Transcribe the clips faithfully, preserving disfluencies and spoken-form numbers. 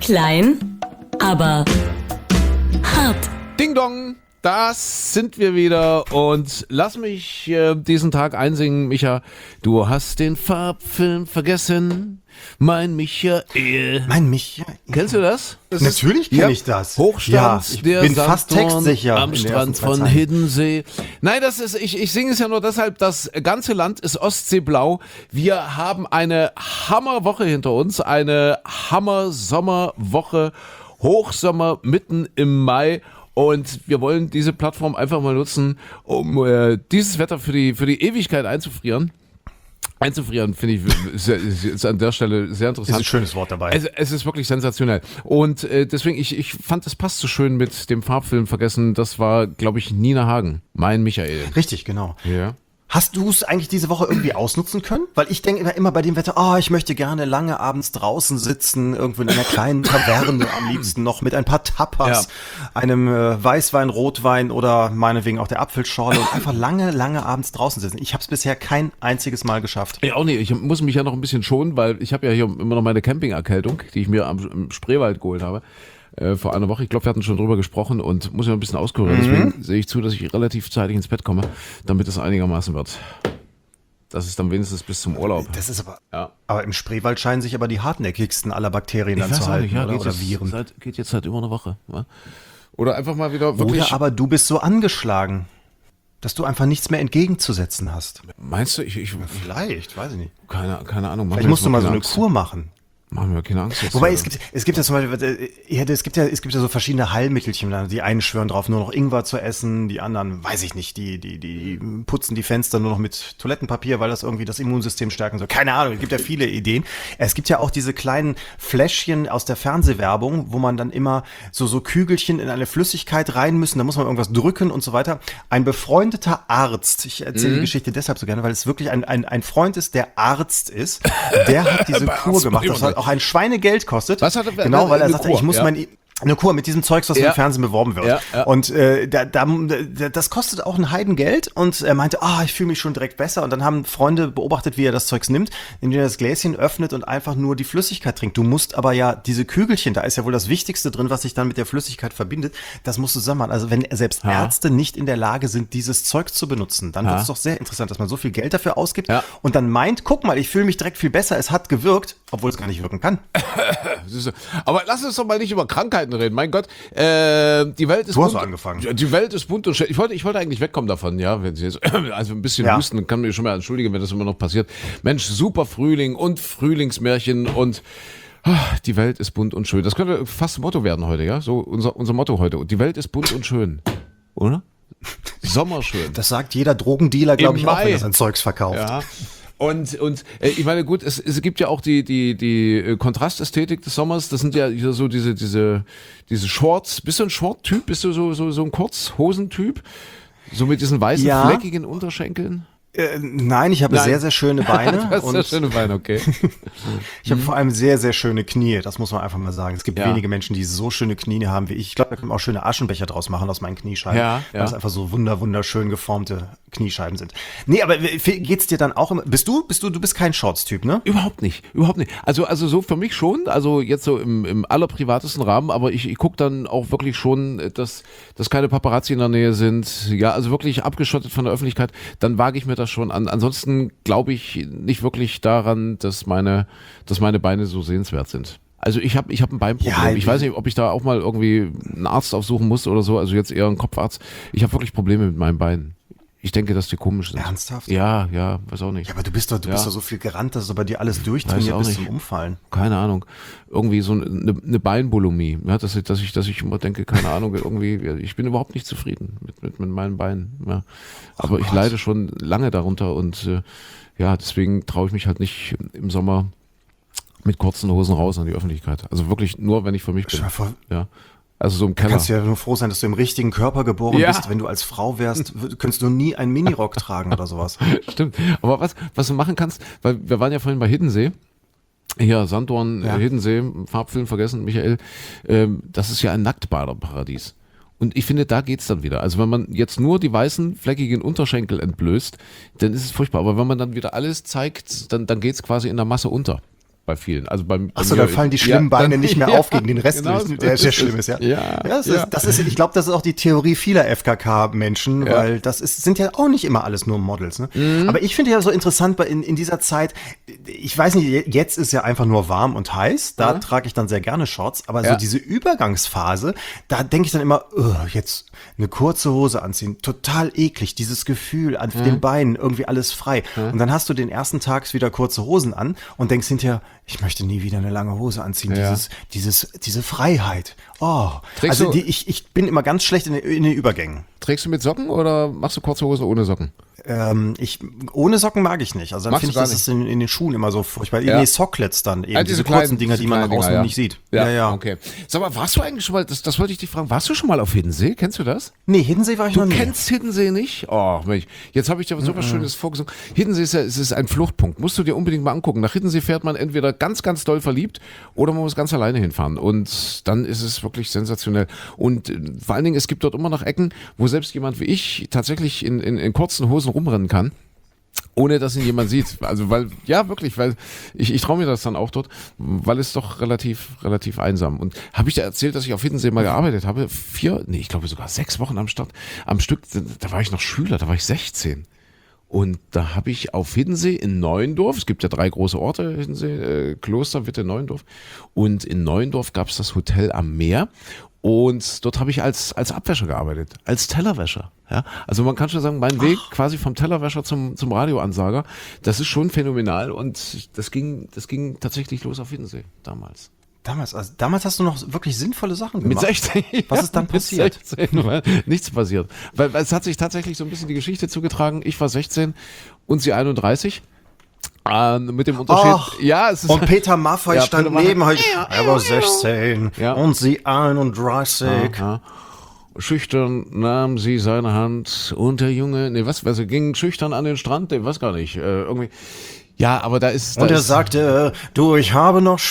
Klein, aber hart. Ding Dong, das sind wir wieder und lass mich äh, diesen Tag einsingen, Micha. Du hast den Farbfilm vergessen, mein Michael. Mein Michael. Kennst du das? das Natürlich kenne ja, ich das. Hochstand, ja, ich der bin fast Sandtorn textsicher am in den Strand ersten zwei von Zeilen. Hiddensee. Nein, das ist, ich, ich singe es ja nur deshalb, das ganze Land ist Ostseeblau. Wir haben eine Hammerwoche hinter uns, eine Hammer-Sommerwoche, Hochsommer mitten im Mai. Und wir wollen diese Plattform einfach mal nutzen, um äh, dieses Wetter für die, für die Ewigkeit einzufrieren. Einzufrieren, finde ich, ist, ist, ist an der Stelle sehr interessant. Ist ein schönes Wort dabei. Es, es ist wirklich sensationell. Und äh, deswegen, ich, ich fand, das passt so schön mit dem Farbfilm vergessen. Das war, glaube ich, Nina Hagen, mein Michael. Richtig, genau. Ja. Hast du es eigentlich diese Woche irgendwie ausnutzen können? Weil ich denke immer bei dem Wetter, oh, ich möchte gerne lange abends draußen sitzen, irgendwo in einer kleinen Taverne, am liebsten noch mit ein paar Tapas, ja. einem äh, Weißwein, Rotwein oder meinetwegen auch der Apfelschorle und einfach lange, lange abends draußen sitzen. Ich habe es bisher kein einziges Mal geschafft. Ich auch nicht. Ich muss mich ja noch ein bisschen schonen, weil ich habe ja hier immer noch meine Campingerkältung, die ich mir am, im Spreewald geholt habe. Äh, vor einer Woche. Ich glaube, wir hatten schon drüber gesprochen und muss ja ein bisschen auskurieren. Mhm. Deswegen sehe ich zu, dass ich relativ zeitig ins Bett komme, damit es einigermaßen wird. Das ist dann wenigstens bis zum Urlaub. Das ist aber, ja. aber im Spreewald scheinen sich aber die hartnäckigsten aller Bakterien ich dann zu halten, nicht, ja, oder, geht oder jetzt Viren. Seit, geht jetzt seit über einer Woche. Ja? Oder einfach mal wieder wirklich... Oder aber du bist so angeschlagen, dass du einfach nichts mehr entgegenzusetzen hast. Meinst du? Ich, ich, Vielleicht, weiß ich nicht. Keine, keine Ahnung. Vielleicht musst du mal so eine Angst. Kur machen. Machen wir keine Angst jetzt. Wobei, es gibt, es gibt ja zum Beispiel, es gibt ja, es gibt ja so verschiedene Heilmittelchen, die einen schwören drauf, nur noch Ingwer zu essen, die anderen, weiß ich nicht, die, die, die putzen die Fenster nur noch mit Toilettenpapier, weil das irgendwie das Immunsystem stärken soll. Keine Ahnung, es gibt ja viele Ideen. Es gibt ja auch diese kleinen Fläschchen aus der Fernsehwerbung, wo man dann immer so, so Kügelchen in eine Flüssigkeit rein müssen, da muss man irgendwas drücken und so weiter. Ein befreundeter Arzt, ich erzähle mhm. die Geschichte deshalb so gerne, weil es wirklich ein, ein, ein Freund ist, der Arzt ist, der hat diese Kur gemacht. Das hat auch ein Schweinegeld kostet. Was hat er? Genau, weil er eine sagte, Kur, ich muss ja. mein eine Kur mit diesem Zeugs, was ja. im Fernsehen beworben wird. Ja, ja. Und äh, da, da, das kostet auch ein Heidengeld. Und er meinte, ah, ich fühle mich schon direkt besser. Und dann haben Freunde beobachtet, wie er das Zeugs nimmt, indem er das Gläschen öffnet und einfach nur die Flüssigkeit trinkt. Du musst aber ja diese Kügelchen, da ist ja wohl das Wichtigste drin, was sich dann mit der Flüssigkeit verbindet, das musst du zusammen machen. Also wenn selbst ja. Ärzte nicht in der Lage sind, dieses Zeug zu benutzen, dann ja. wird es doch sehr interessant, dass man so viel Geld dafür ausgibt ja. und dann meint, guck mal, ich fühle mich direkt viel besser, es hat gewirkt, obwohl es gar nicht wirken kann. Aber lass uns doch mal nicht über Krankheiten reden, mein Gott. Äh, die Welt ist du hast bunt, angefangen. Die Welt ist bunt und schön. Ich wollte, ich wollte eigentlich wegkommen davon, ja. Wenn Sie jetzt, also ein bisschen ja. husten, kann mir schon mal entschuldigen, wenn das immer noch passiert. Mensch, super Frühling und Frühlingsmärchen und ach, die Welt ist bunt und schön. Das könnte fast Motto werden heute, ja. So unser, unser Motto heute. Die Welt ist bunt und schön. Oder? Sommerschön. Das sagt jeder Drogendealer, glaube ich, auch, wenn er sein Zeugs verkauft. Ja. Und, und äh, ich meine, gut, es, es gibt ja auch die, die, die Kontrastästhetik des Sommers. Das sind ja so diese, diese, diese Shorts. Bist du ein Short-Typ? Bist du so, so, so ein Kurzhosentyp? So mit diesen weißen, ja. fleckigen Unterschenkeln? Äh, nein, ich habe Nein. sehr, sehr schöne Beine. Du hast und sehr schöne Beine, okay. Ich habe vor allem sehr, sehr schöne Knie, das muss man einfach mal sagen. Es gibt Ja. wenige Menschen, die so schöne Knie haben wie ich. Ich glaube, da kann man auch schöne Aschenbecher draus machen aus meinen Kniescheiben, Ja, weil ja. es einfach so wunder, wunderschön geformte Kniescheiben sind. Nee, aber geht's dir dann auch immer, bist du, bist du, du bist kein Shorts-Typ, ne? Überhaupt nicht, überhaupt nicht. Also, also so für mich schon, also jetzt so im, im allerprivatesten Rahmen, aber ich, ich gucke dann auch wirklich schon, dass, dass keine Paparazzi in der Nähe sind, ja, also wirklich abgeschottet von der Öffentlichkeit, dann wage ich mir das schon an. Ansonsten glaube ich nicht wirklich daran, dass meine, dass meine Beine so sehenswert sind. Also ich habe ich hab ein Beinproblem. Ja, ich weiß nicht, ob ich da auch mal irgendwie einen Arzt aufsuchen muss oder so, also jetzt eher einen Kopfarzt. Ich habe wirklich Probleme mit meinen Beinen. Ich denke, dass die komisch sind. Ernsthaft? Ja, ja, weiß auch nicht. Ja, aber du bist doch, du Ja. bist doch so viel gerannt, dass du bei dir alles Weiß durchtrainiert auch bis nicht. zum Umfallen. Keine Ahnung. Irgendwie so eine, eine Beinbulimie. Ja, dass, ich, dass, ich, dass ich immer denke, keine Ahnung, irgendwie, ich bin überhaupt nicht zufrieden mit, mit, mit meinen Beinen. Ja. Aber Ach ich Gott. leide schon lange darunter und äh, ja, deswegen traue ich mich halt nicht im Sommer mit kurzen Hosen raus an die Öffentlichkeit. Also wirklich nur, wenn ich für mich bin. Stell dir vor, Ja. Also so im Da Keller. kannst du ja nur froh sein, dass du im richtigen Körper geboren Ja. bist. Wenn du als Frau wärst, w- könntest du nie einen Minirock tragen oder sowas. Stimmt. Aber was, was du machen kannst, weil wir waren ja vorhin bei Hiddensee. Hier, Sanddorn, Ja. äh, Hiddensee, Farbfilm vergessen, Michael. Ähm, das ist ja ein Nacktbaderparadies. Und ich finde, da geht's dann wieder. Also wenn man jetzt nur die weißen, fleckigen Unterschenkel entblößt, dann ist es furchtbar. Aber wenn man dann wieder alles zeigt, dann, dann geht's quasi in der Masse unter. bei vielen. Also beim, bei Achso, mir- dann fallen die schlimmen ja, Beine dann- nicht mehr ja, auf gegen den Rest, genau, der so sehr ist schlimm es. ist, ja. Ja, das ja. ist, das ist, ich glaube, das ist auch die Theorie vieler F K K-Menschen, Ja. weil das ist, sind ja auch nicht immer alles nur Models. Ne? Mhm. Aber ich finde ja so interessant bei- in, in dieser Zeit, ich weiß nicht, jetzt ist ja einfach nur warm und heiß, da Ja. trage ich dann sehr gerne Shorts, aber Ja. so diese Übergangsphase, da denke ich dann immer, oh, jetzt eine kurze Hose anziehen, total eklig, dieses Gefühl an den Beinen, irgendwie alles frei. Und dann hast du den ersten Tag wieder kurze Hosen an und denkst hinterher, ich möchte nie wieder eine lange Hose anziehen, Ja. dieses, dieses, diese Freiheit. Oh, Trägst also du- die, ich, ich bin immer ganz schlecht in, den- in den Übergängen. Trägst du mit Socken oder machst du kurze Hose ohne Socken? Ähm, ich, ohne Socken mag ich nicht. Also dann Magst finde ich, du gar das ist in, in den Schuhen immer so furchtbar. Ja. Nee, Socklets dann eben, Ja, diese, kurzen Dinger, diese die man nach kleinen außen Dinger, ja. nicht sieht. Ja, okay. Sag mal, warst du eigentlich schon mal, das, das wollte ich dich fragen, warst du schon mal auf Hiddensee? Kennst du das? Nee, Hiddensee war ich noch Du nie. kennst Hiddensee nicht? Oh, Mensch. Jetzt habe ich dir was super Schönes vorgesungen. Hiddensee ist, ja, es ist ein Fluchtpunkt. Musst du dir unbedingt mal angucken. Nach Hiddensee fährt man entweder ganz, ganz doll verliebt oder man muss ganz alleine hinfahren. Und dann ist es wirklich sensationell. Und äh, vor allen Dingen, es gibt dort immer noch Ecken, wo selbst jemand wie ich tatsächlich in, in, in kurzen Hosen rumrennen kann. Ohne dass ihn jemand sieht. Also weil, ja wirklich, weil ich, ich traue mir das dann auch dort, weil es doch relativ, relativ einsam. Und habe ich dir erzählt, dass ich auf Hiddensee mal gearbeitet habe? Vier, nee, ich glaube sogar sechs Wochen am Start, am Stück, da war ich noch Schüler, da war ich sechzehn. Und da habe ich auf Hiddensee in Neuendorf, es gibt ja drei große Orte, Hiddensee, äh, Kloster, Witte, Neuendorf. Und in Neuendorf gab es das Hotel am Meer. Und dort habe ich als, als Abwäscher gearbeitet, als Tellerwäscher. Ja? Also man kann schon sagen, mein Weg quasi vom Tellerwäscher zum, zum Radioansager, das ist schon phänomenal. Und das ging, das ging tatsächlich los auf Hiddensee damals. Damals, also damals hast du noch wirklich sinnvolle Sachen Mit gemacht. sechzehn. Was ist dann mit passiert? sechzehn, weil nichts passiert. Weil, weil es hat sich tatsächlich so ein bisschen die Geschichte zugetragen. Ich war sechzehn und sie einunddreißig. Äh, mit dem Unterschied. Ach, ja, es ist. Und Peter Maffay Ja, stand Peter Maffay. neben euch. Er war sechzehn Ja. und sie einunddreißig. Aha. Schüchtern nahm sie seine Hand und der Junge, nee, was, was, er ging schüchtern an den Strand, nee, weiß gar nicht, äh, irgendwie. Ja, aber da ist. Da Und er ist, sagte, du, ich habe noch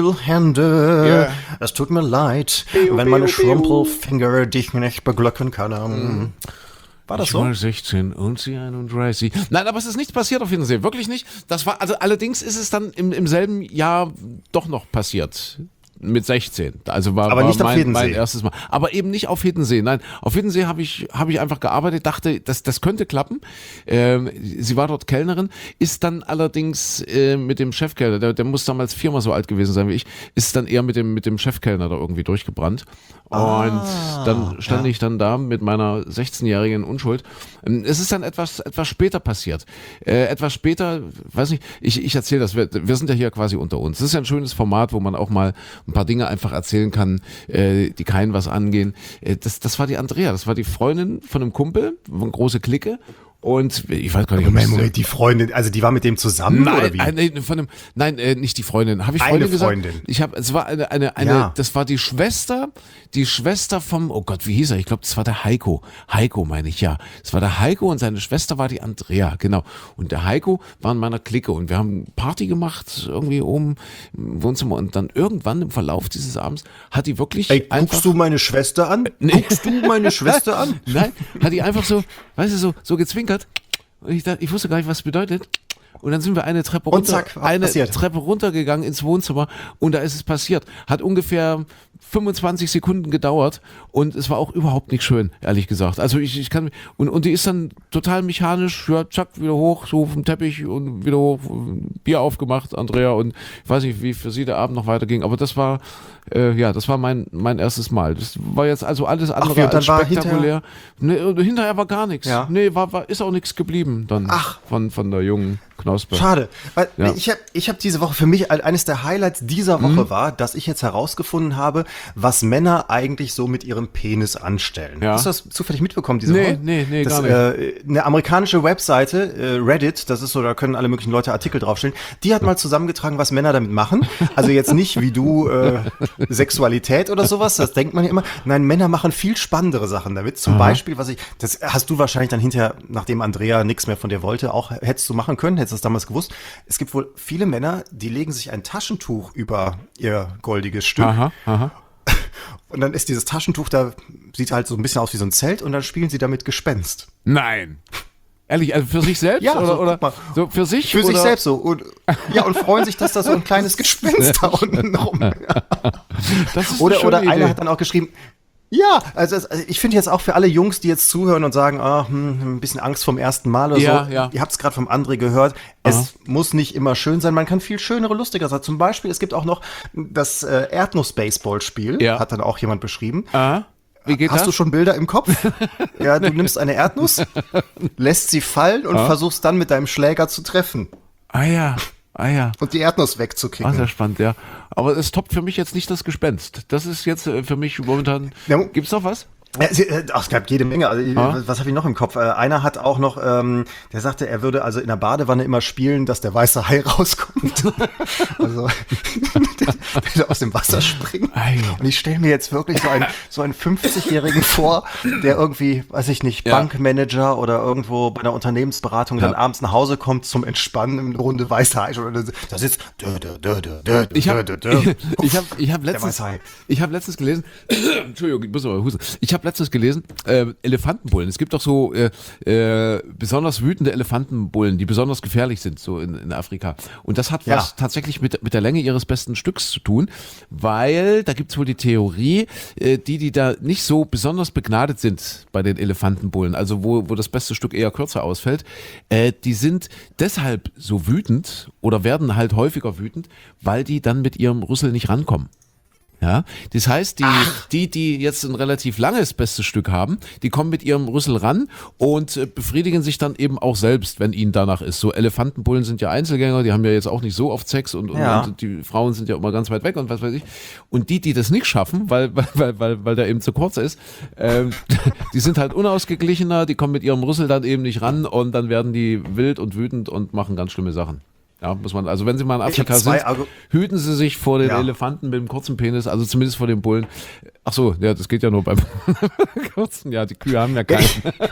Spülhände. Ja. Es tut mir leid, Biu, wenn meine biu, biu. Schrumpelfinger dich nicht beglücken können. War das ich so? war sechzehn und sie einunddreißig. Nein, aber es ist nichts passiert auf Hiddensee, wirklich nicht. Das war, also allerdings ist es dann im, im selben Jahr doch noch passiert. Mit sechzehn. Also war, Aber war nicht auf mein, Hiddensee. mein erstes Mal. Aber eben nicht auf Hiddensee. Nein, auf Hiddensee habe ich, habe ich einfach gearbeitet, dachte, das, das könnte klappen. Ähm, sie war dort Kellnerin, ist dann allerdings äh, mit dem Chefkellner, der, der muss damals viermal so alt gewesen sein wie ich, ist dann eher mit dem, mit dem Chefkellner da irgendwie durchgebrannt. Und Ah, dann stand ja. ich dann da mit meiner sechzehnjährigen Unschuld. Ähm, Es ist dann etwas, etwas später passiert. Äh, etwas später, weiß nicht, ich, ich erzähle das, wir, wir sind ja hier quasi unter uns. Das ist ja ein schönes Format, wo man auch mal ein paar Dinge einfach erzählen kann, äh, die keinen was angehen. Äh, das, das war die Andrea, das war die Freundin von einem Kumpel, eine große Clique. Und ich weiß gar nicht, ob Moment, es- Moment, die Freundin, also die war mit dem zusammen oder Nein, wie? äh, nee, von einem, nein, äh, nicht die Freundin. Habe ich Eine Freundin gesagt? Freundin. Ich habe, es war eine, eine, eine, Ja. das war die Schwester, die Schwester vom, oh Gott, wie hieß er? Ich glaube, das war der Heiko. Heiko meine ich, ja. Es war der Heiko und seine Schwester war die Andrea, genau. Und der Heiko war in meiner Clique und wir haben Party gemacht, irgendwie oben im Wohnzimmer und dann irgendwann im Verlauf dieses Abends hat die wirklich Ey, einfach... guckst du meine Schwester an? Guckst du meine Schwester an? Nein, hat die einfach so, weißt du, so, so gezwinkert. Und ich dachte, ich wusste gar nicht, was es bedeutet. Und dann sind wir eine Treppe Und runter, zack, was eine passiert? Treppe runtergegangen ins Wohnzimmer und da ist es passiert. Hat ungefähr fünfundzwanzig Sekunden gedauert und es war auch überhaupt nicht schön, ehrlich gesagt. Also ich, ich kann, und, und die ist dann total mechanisch, ja, zack, wieder hoch, so vom Teppich und wieder hoch, Bier aufgemacht, Andrea, und ich weiß nicht, wie für sie der Abend noch weiterging, aber das war, äh, ja, das war mein, mein erstes Mal. Das war jetzt also alles andere wie, und dann als war spektakulär. Nee, hinterher war gar nichts. Ja. Nee, war, war, ist auch nichts geblieben dann Ach. von, von der jungen Knospe. Schade, weil Ja. ich habe ich hab diese Woche für mich ein- eines der Highlights dieser Mhm. Woche war, dass ich jetzt herausgefunden habe, was Männer eigentlich so mit ihrem Penis anstellen. Ja. Hast du das zufällig mitbekommen diese Nee, Woche? nee, nee, das, gar nicht. Äh, eine amerikanische Webseite, äh, Reddit, das ist so, da können alle möglichen Leute Artikel draufstellen, die hat mal zusammengetragen, was Männer damit machen. Also jetzt nicht wie du äh, Sexualität oder sowas, das denkt man ja immer. Nein, Männer machen viel spannendere Sachen damit. Zum Beispiel, was ich, das hast du wahrscheinlich dann hinterher, nachdem Andrea nichts mehr von dir wollte, auch hättest du machen können, hättest du das damals gewusst. Es gibt wohl viele Männer, die legen sich ein Taschentuch über ihr goldiges Stück. Aha, aha. Und dann ist dieses Taschentuch da, sieht halt so ein bisschen aus wie so ein Zelt und dann spielen sie damit Gespenst. Nein. Ehrlich, also für sich selbst Ja, oder, so, oder guck mal. so für sich? Für oder? sich selbst so. Und, ja, und freuen sich, dass da so ein kleines Gespenst da unten rum. Das ist Oder, eine oder schöne einer Idee. hat dann auch geschrieben, ja, also, also ich finde jetzt auch für alle Jungs, die jetzt zuhören und sagen, ah, hm, ein bisschen Angst vom ersten Mal oder Ja, so, ja. ihr habt es gerade vom André gehört, es Aha. muss nicht immer schön sein, man kann viel schönere, lustiger sein. Zum Beispiel, es gibt auch noch das äh, Erdnuss-Baseball-Spiel, Ja. hat dann auch jemand beschrieben. Aha. Wie geht Hast das? du schon Bilder im Kopf? Ja, du nimmst eine Erdnuss, lässt sie fallen und Ah. versuchst dann mit deinem Schläger zu treffen Ah ja, ah ja. und die Erdnuss Ah, wegzukriegen. sehr spannend, ja. Aber es toppt für mich jetzt nicht das Gespenst. Das ist jetzt äh, für mich momentan. Ja. Gibt's noch was? Ja, sie- äh, ach, es gab jede Menge. Also, ich- Ah. was habe ich noch im Kopf? Äh, einer hat auch noch, ähm, der sagte, er würde also in der Badewanne immer spielen, dass der weiße Hai rauskommt. Also der, der aus dem Wasser springt. Ei. Und ich stelle mir jetzt wirklich so einen, so einen fünfzigjährigen vor, der irgendwie, weiß ich nicht, Ja. Bankmanager oder irgendwo bei einer Unternehmensberatung dann Ja. abends nach Hause kommt zum Entspannen im Runde weiße Hai. Oder da sitzt. Dö, dö, dö, dö, dö, Ich habe dö, dö, dö. ich hab, ich hab letztens, weiße Hai. ich hab letztens gelesen, Entschuldigung, ich muss aber husten. Ich habe letztens gelesen, äh, Elefantenbullen. Es gibt doch so äh, äh, besonders wütende Elefantenbullen, die besonders gefährlich sind, so in, in Afrika. Und das hat Ja. was tatsächlich mit, mit der Länge ihres besten Stücks zu tun, weil da gibt's wohl die Theorie, äh, die, die da nicht so besonders begnadet sind bei den Elefantenbullen, also wo, wo das beste Stück eher kürzer ausfällt, äh, die sind deshalb so wütend oder werden halt häufiger wütend, weil die dann mit ihrem Rüssel nicht rankommen. Ja, das heißt, die, die, die jetzt ein relativ langes bestes Stück haben, die kommen mit ihrem Rüssel ran und äh, befriedigen sich dann eben auch selbst, wenn ihnen danach ist. So Elefantenbullen sind ja Einzelgänger, die haben ja jetzt auch nicht so oft Sex und, und, Ja. und die Frauen sind ja immer ganz weit weg und was weiß ich. Und die, die das nicht schaffen, weil, weil, weil, weil, weil der eben zu kurz ist, ähm, die sind halt unausgeglichener, die kommen mit ihrem Rüssel dann eben nicht ran und dann werden die wild und wütend und machen ganz schlimme Sachen. Ja, muss man, also wenn Sie mal in Ich hab Afrika zwei sind, Argu- hüten Sie sich vor den Ja. Elefanten mit dem kurzen Penis, also zumindest vor den Bullen. Ach so, ja, das geht ja nur beim kurzen, ja, die Kühe haben ja keinen.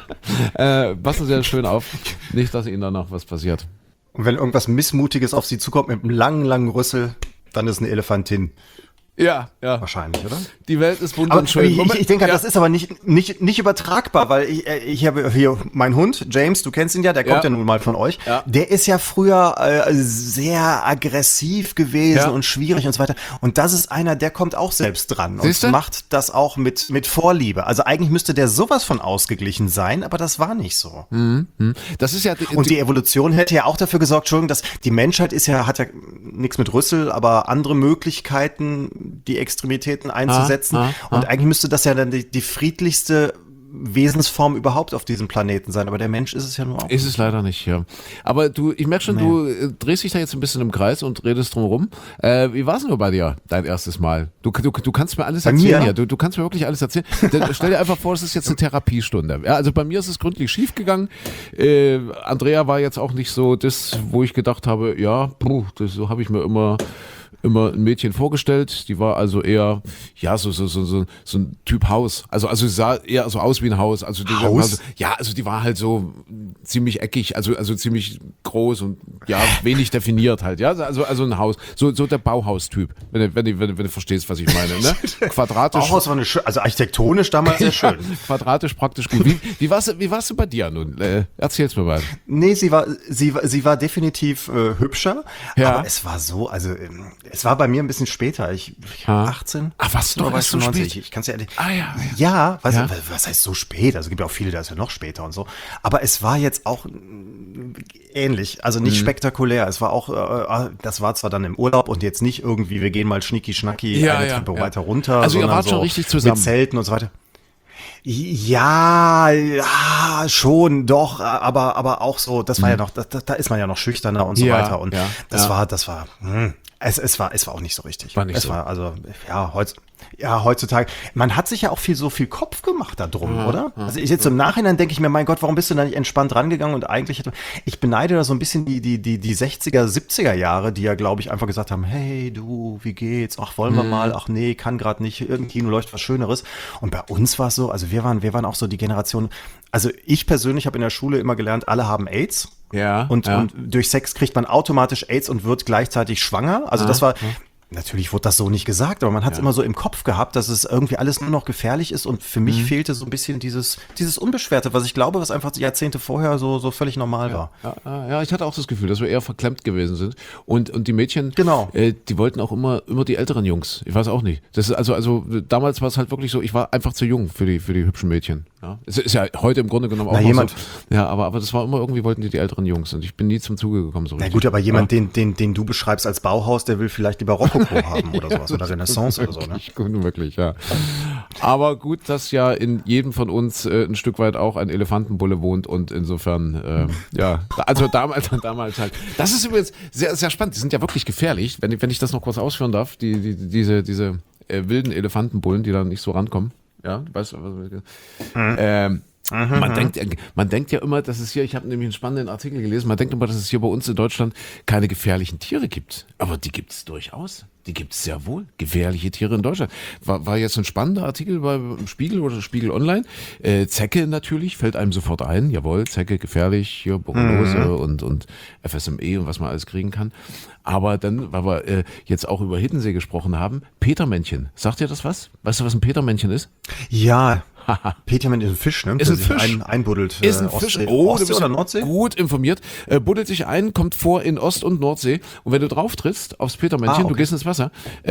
äh, passen Sie ja schön auf, nicht, dass Ihnen danach was passiert. Und wenn irgendwas Missmutiges auf sie zukommt mit einem langen, langen Rüssel, dann ist eine Elefantin. Ja, ja. Wahrscheinlich, oder? Die Welt ist bunt Aber und schön. ich, ich, ich denke, ja. das ist aber nicht, nicht, nicht übertragbar, weil ich, äh, ich habe hier meinen Hund, James, du kennst ihn ja, der kommt Ja. ja nun mal von euch. Ja. Der ist ja früher äh, sehr aggressiv gewesen Ja. und schwierig und so weiter. Und das ist einer, der kommt auch selbst dran Siehste? und macht das auch mit, mit Vorliebe. Also eigentlich müsste der sowas von ausgeglichen sein, aber das war nicht so. Das ist ja die, Und die Evolution hätte ja auch dafür gesorgt, Entschuldigung, dass die Menschheit ist ja, hat ja nichts mit Rüssel, aber andere Möglichkeiten, die Extremitäten einzusetzen. Ah, ah, und ah. eigentlich müsste das ja dann die, die friedlichste Wesensform überhaupt auf diesem Planeten sein. Aber der Mensch ist es ja nur auch. ist es leider nicht, ja. Aber du, ich merke schon, du äh, drehst dich da jetzt ein bisschen im Kreis und redest drum rum. Äh, wie war es nur bei dir, dein erstes Mal? Du, du, du kannst mir alles Bei erzählen mir? hier. Du, du kannst mir wirklich alles erzählen. Dann stell dir einfach vor, es ist jetzt eine Therapiestunde. Ja, also bei mir ist es gründlich schief gegangen. Äh, Andrea war jetzt auch nicht so das, wo ich gedacht habe, ja, puh, das, so habe ich mir immer immer ein Mädchen vorgestellt, die war also eher, ja, so, so, so, so, so ein Typ Haus. Also, also sie sah eher so aus wie ein Haus. Also die Haus? War so, ja, also die war halt so ziemlich eckig, also, also ziemlich groß und ja, wenig definiert halt, ja. Also, also ein Haus. So, so der Bauhaus-Typ, wenn du, wenn du, wenn du, wenn du verstehst, was ich meine, ne? Quadratisch. Bauhaus war eine schö- also architektonisch damals sehr schön. Quadratisch praktisch gut. Wie, wie warst du, wie warst du bei dir nun? Äh, erzähl's mir mal. Nee, sie war, sie, war- sie war definitiv äh, hübscher, Ja. aber es war so, also ähm, es war bei mir ein bisschen später. Ich, ich Ah. achtzehn. Ach, was, doch Oder erst so neunzig. spät? Ich kann es ja ehrlich. Ah, ja, ja. Ja, was, Ja. was heißt so spät? Also es gibt ja auch viele, da ist ja noch später und so. Aber es war jetzt auch mm, ähnlich, also Mhm. nicht spektakulär. Es war auch, äh, das war zwar dann im Urlaub und jetzt nicht irgendwie, wir gehen mal schnicki schnacki Ja, eine ja, Treppe ja. weiter runter. Also ihr sondern wart schon so richtig zusammen. Mit Zelten und so weiter. Ja, ja, schon, doch, aber, aber auch so, das war ja noch, da, da ist man ja noch schüchterner und so Mhm. Ja, weiter. Und ja, das ja. war, das war, hm, es, es war, es war auch nicht so richtig. War nicht es so. war, also, ja, heutz, ja, heutzutage, man hat sich ja auch viel, so viel Kopf gemacht da drum, oder? Also ich jetzt im Nachhinein denke ich mir, mein Gott, warum bist du da nicht entspannt rangegangen? Und eigentlich, hätte, ich beneide da so ein bisschen die, die, die, die sechziger, siebziger Jahre, die ja, glaube ich, einfach gesagt haben, hey, du, wie geht's? Ach, wollen wir mal? Ach nee, kann gerade nicht, irgendein Kino läuft was Schöneres. Und bei uns war es so, also wir waren, wir waren auch so die Generation, also ich persönlich habe in der Schule immer gelernt, alle haben AIDS. Ja. Und, ja. und durch Sex kriegt man automatisch AIDS und wird gleichzeitig schwanger. Also das war, Natürlich wurde das so nicht gesagt, aber man hat es Ja. immer so im Kopf gehabt, dass es irgendwie alles nur noch gefährlich ist und für mich fehlte so ein bisschen dieses, dieses Unbeschwerte, was ich glaube, was einfach Jahrzehnte vorher so, so völlig normal war. Ja, ja, ja, ich hatte auch das Gefühl, dass wir eher verklemmt gewesen sind. Und, und die Mädchen, Genau. äh, die wollten auch immer, immer die älteren Jungs. Ich weiß auch nicht. Das ist also, also damals war es halt wirklich so, ich war einfach zu jung für die, für die hübschen Mädchen. Ja. Es ist ja heute im Grunde genommen auch Na, noch jemand- so. Ja, aber, aber das war immer irgendwie, wollten die die älteren Jungs. Und ich bin nie zum Zuge gekommen so Na richtig. gut, aber jemand, den, den, den du beschreibst als Bauhaus, der will vielleicht lieber Rokoko haben oder sowas oder Renaissance oder so, ne? Wirklich, gut, wirklich, ja. Aber gut, dass ja in jedem von uns äh, ein Stück weit auch ein Elefantenbulle wohnt und insofern, äh, ja, also damals, damals halt. Das ist übrigens sehr, sehr spannend. Die sind ja wirklich gefährlich, wenn ich, wenn ich das noch kurz ausführen darf, die, die, diese, diese äh, wilden Elefantenbullen, die da nicht so rankommen. Ja, weißt du, was, ähm, man denkt, man denkt ja immer, dass es hier, ich habe nämlich einen spannenden Artikel gelesen, man denkt immer, dass es hier bei uns in Deutschland keine gefährlichen Tiere gibt. Aber die gibt es durchaus. Die gibt es sehr wohl. Gefährliche Tiere in Deutschland. War, war jetzt ein spannender Artikel beim Spiegel oder Spiegel Online. Äh, Zecke natürlich, fällt einem sofort ein. Jawohl, Zecke gefährlich, hier Borreliose mhm. und, und F S M E und was man alles kriegen kann. Aber dann, weil wir äh, jetzt auch über Hiddensee gesprochen haben, Petermännchen. Sagt dir das was? Weißt du, was ein Petermännchen ist? Ja, Petermann ist ein Fisch, ne? Ist Der ein sich Fisch. Ein, einbuddelt. Ist ein äh, Fisch. Ostsee, Oh, Ostsee du bist oder Nordsee? gut informiert. Äh, buddelt sich ein, kommt vor in Ost- und Nordsee. Und wenn du drauf trittst aufs Petermännchen, Ah, okay. du gehst ins Wasser,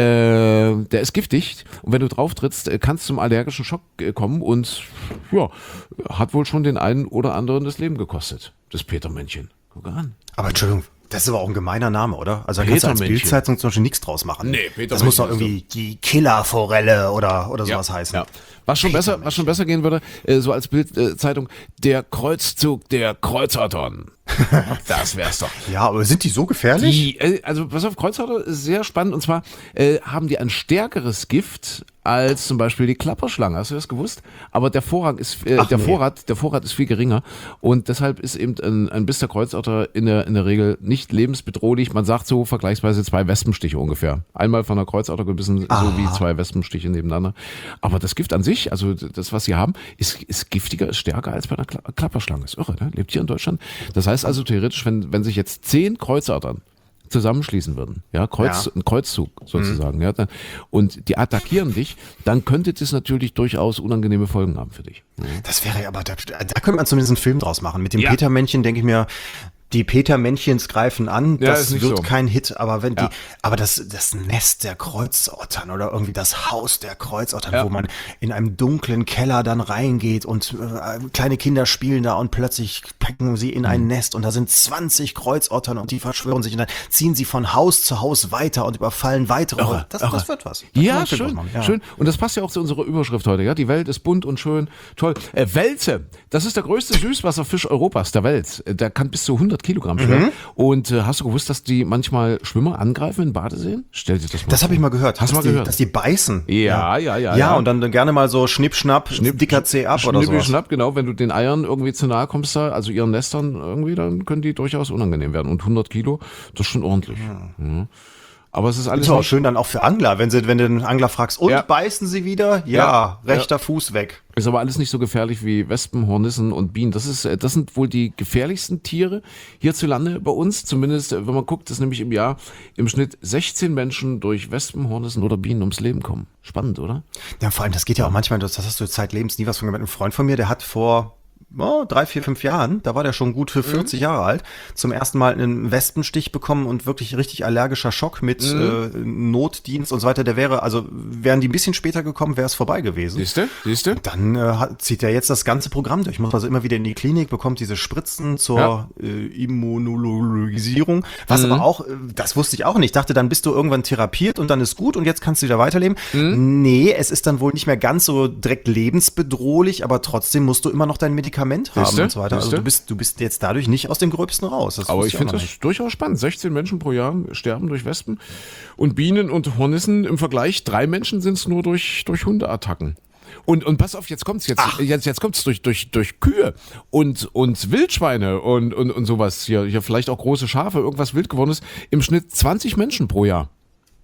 äh, der ist giftig. Und wenn du drauf trittst, äh, kannst zum allergischen Schock äh, kommen und ja, hat wohl schon den einen oder anderen das Leben gekostet. Das Petermännchen. Guck an. Aber Entschuldigung, das ist aber auch ein gemeiner Name, oder? Also da kannst du als Petermännchen. Bildzeitung zum Beispiel nichts draus machen. Nee, Petermännchen Das muss doch ist irgendwie die Killerforelle oder, oder sowas heißen. Ja. Was schon besser, was schon besser gehen würde, äh, so als Bildzeitung, der Kreuzzug der Kreuzottern. Das wär's doch. Ja, aber sind die so gefährlich? Die, äh, also pass auf, Kreuzotter ist sehr spannend und zwar äh, haben die ein stärkeres Gift als zum Beispiel die Klapperschlange. Hast du das gewusst? Aber der Vorrang ist, äh, Ach, der nee. Vorrat, der Vorrat ist viel geringer und deshalb ist eben ein, ein Biss der Kreuzotter in der, in der Regel nicht lebensbedrohlich. Man sagt so vergleichsweise zwei Wespenstiche ungefähr. Einmal von der Kreuzotter gebissen, so wie zwei Wespenstiche nebeneinander. Aber das Gift an sich, also das, was sie haben, ist, ist giftiger, ist stärker als bei einer Kla- Klapperschlange. Ist irre, ne? Lebt hier in Deutschland. Das heißt also theoretisch, wenn, wenn sich jetzt zehn Kreuzottern zusammenschließen würden, ja, Kreuz, Ja. ein Kreuzzug sozusagen, ja, dann, und die attackieren dich, dann könnte das natürlich durchaus unangenehme Folgen haben für dich. Das wäre ja, aber da, da könnte man zumindest einen Film draus machen. Mit dem Ja. Petermännchen denke ich mir, die Petermännchens greifen an, Ja, das ist nicht wird so. kein Hit, aber wenn Ja. die, aber das, das Nest der Kreuzottern oder irgendwie das Haus der Kreuzottern, Ja. wo man in einem dunklen Keller dann reingeht und äh, kleine Kinder spielen da und plötzlich packen sie in Mhm. ein Nest und da sind zwanzig Kreuzottern und die verschwören sich und dann ziehen sie von Haus zu Haus weiter und überfallen weitere. Irre, das, irre. das wird was. Da kann Ja, man einen Film schön, draus machen, ja. schön. Und das passt ja auch zu unserer Überschrift heute, ja. Die Welt ist bunt und schön, toll. Äh, Welse, das ist der größte Süßwasserfisch Europas, der Wels. Äh, Der kann bis zu hundert Kilogramm schwer. Mhm. Und äh, hast du gewusst, dass die manchmal Schwimmer angreifen in Badeseen? Stell dir das mal Das vor. habe ich mal gehört. Hast du dass mal die, gehört? Dass die beißen. Ja, ja, ja, Ja, ja. und dann gerne mal so Schnipp, Schnapp, dicker C ab oder Schnippi, sowas. Schnapp, genau. Wenn du den Eiern irgendwie zu nahe kommst, da, also ihren Nestern irgendwie, dann können die durchaus unangenehm werden. Und hundert Kilo, das ist schon ordentlich. Mhm. Aber es ist alles Das ist auch nicht- schön dann auch für Angler, wenn, sie, wenn du den Angler fragst, und Ja. beißen sie wieder? Ja, Ja. rechter Fuß weg. Ist aber alles nicht so gefährlich wie Wespen, Hornissen und Bienen. Das ist, äh, das sind wohl die gefährlichsten Tiere hierzulande bei uns. Zumindest, äh, wenn man guckt, dass nämlich im Jahr im Schnitt sechzehn Menschen durch Wespen, Hornissen oder Bienen ums Leben kommen. Spannend, oder? Ja, vor allem, das geht ja auch manchmal, das, das hast du zeitlebens nie was von gehört. Ein Freund von mir, der hat vor oh, drei, vier, fünf Jahren, da war der schon gut für vierzig Jahre alt, zum ersten Mal einen Wespenstich bekommen und wirklich richtig allergischer Schock mit äh, Notdienst und so weiter. Der wäre, also wären die ein bisschen später gekommen, wäre es vorbei gewesen. Siehste? Siehste? Dann äh, hat, zieht er jetzt das ganze Programm durch. Muss also immer wieder in die Klinik, bekommt diese Spritzen zur Ja. äh, Immunologisierung. Was aber auch, äh, das wusste ich auch nicht. Ich dachte, dann bist du irgendwann therapiert und dann ist gut und jetzt kannst du wieder weiterleben. Nee, es ist dann wohl nicht mehr ganz so direkt lebensbedrohlich, aber trotzdem musst du immer noch dein Medikament haben Siehste? und so weiter. Also Siehste? du bist, du bist jetzt dadurch nicht aus dem Gröbsten raus. Das Aber wusste ich auch finde noch das nicht. durchaus spannend. sechzehn Menschen pro Jahr sterben durch Wespen und Bienen und Hornissen im Vergleich. Drei Menschen sind es nur durch, durch Hundeattacken. Und, und pass auf, jetzt kommt's jetzt, jetzt, jetzt kommt's durch, durch, durch Kühe und, und Wildschweine und, und, und sowas hier, hier vielleicht auch große Schafe, irgendwas wild geworden ist. Im Schnitt zwanzig Menschen pro Jahr.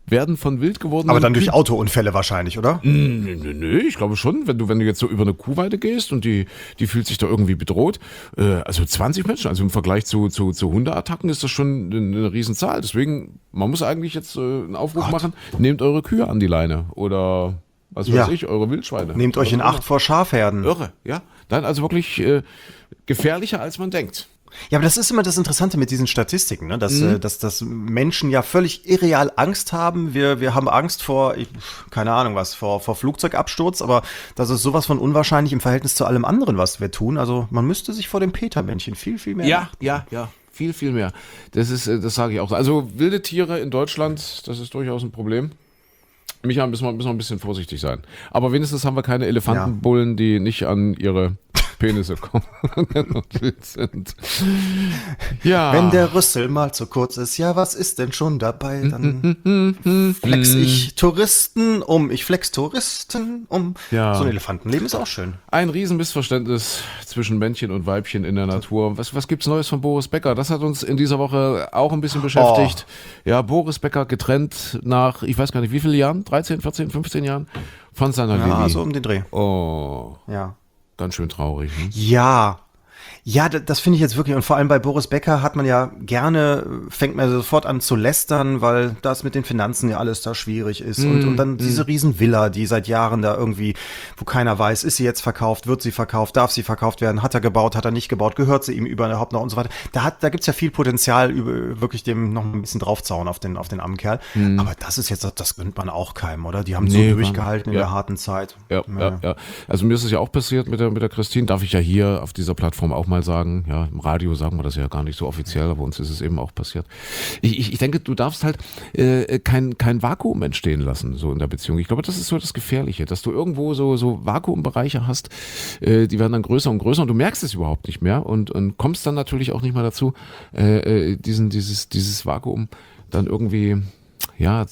werden von wild gewordenen Aber dann durch Kühen- Autounfälle wahrscheinlich, oder? Nö, nö, nö, ich glaube schon, wenn du, wenn du jetzt so über eine Kuhweide gehst und die, die fühlt sich da irgendwie bedroht, äh, also zwanzig Menschen, also im Vergleich zu, zu, zu Hundeattacken ist das schon eine, eine Riesenzahl. Deswegen, man muss eigentlich jetzt äh, einen Aufruf Gott. machen, nehmt eure Kühe an die Leine oder was weiß Ja. ich, eure Wildschweine. Nehmt euch in Was auch Acht vor Schafherden. immer. Irre, ja. Dann also wirklich äh, gefährlicher, als man denkt. Ja, aber das ist immer das Interessante mit diesen Statistiken, ne? dass, Mhm. äh, dass, dass Menschen ja völlig irreal Angst haben. Wir, wir haben Angst vor, ich, keine Ahnung was, vor, vor Flugzeugabsturz, aber das ist sowas von unwahrscheinlich im Verhältnis zu allem anderen, was wir tun. Also man müsste sich vor dem Petermännchen viel, viel mehr Ja, ja, ja. Viel, viel mehr. Das ist, äh, das sage ich auch. Also wilde Tiere in Deutschland, das ist durchaus ein Problem. Micha, müssen wir, müssen wir ein bisschen vorsichtig sein. Aber wenigstens haben wir keine Elefantenbullen, die nicht an ihre Penisse kommen und wild sind. Ja. Wenn der Rüssel mal zu kurz ist, ja, was ist denn schon dabei? Dann flex ich Touristen um, ich flex Touristen um. Ja. So ein Elefantenleben ist auch schön. Ein Riesenmissverständnis zwischen Männchen und Weibchen in der Natur. Was, was gibt's Neues von Boris Becker? Das hat uns in dieser Woche auch ein bisschen beschäftigt. Ja, Boris Becker getrennt nach, ich weiß gar nicht wie viele Jahren, dreizehn, vierzehn, fünfzehn Jahren von seiner Ja, Lilly. so um den Dreh. Oh, Ja. ganz schön traurig. Ne? Ja. Ja, das, das finde ich jetzt wirklich, und vor allem bei Boris Becker hat man ja gerne, fängt man sofort an zu lästern, weil das mit den Finanzen ja alles da schwierig ist. Und, und dann diese riesen Villa, die seit Jahren da irgendwie, wo keiner weiß, ist sie jetzt verkauft, wird sie verkauft, darf sie verkauft werden, hat er gebaut, hat er nicht gebaut, gehört sie ihm überhaupt noch und so weiter. Da hat, da gibt's ja viel Potenzial, über, wirklich dem noch ein bisschen draufzauen auf den, auf den armen Kerl. Aber das ist jetzt, das gönnt man auch keinem, oder? Die haben Nee, so gar nicht. durchgehalten in Ja. der harten Zeit. Ja, ja, ja. Also mir ist es ja auch passiert mit der, mit der Christine, darf ich ja hier auf dieser Plattform auch mal sagen, ja, im Radio sagen wir das ja gar nicht so offiziell, aber uns ist es eben auch passiert. Ich, ich, ich denke, du darfst halt äh, kein, kein Vakuum entstehen lassen, so in der Beziehung. Ich glaube, das ist so das Gefährliche, dass du irgendwo so, so Vakuumbereiche hast, äh, die werden dann größer und größer und du merkst es überhaupt nicht mehr und, und kommst dann natürlich auch nicht mal dazu, äh, äh, diesen, dieses, dieses Vakuum dann irgendwie ja,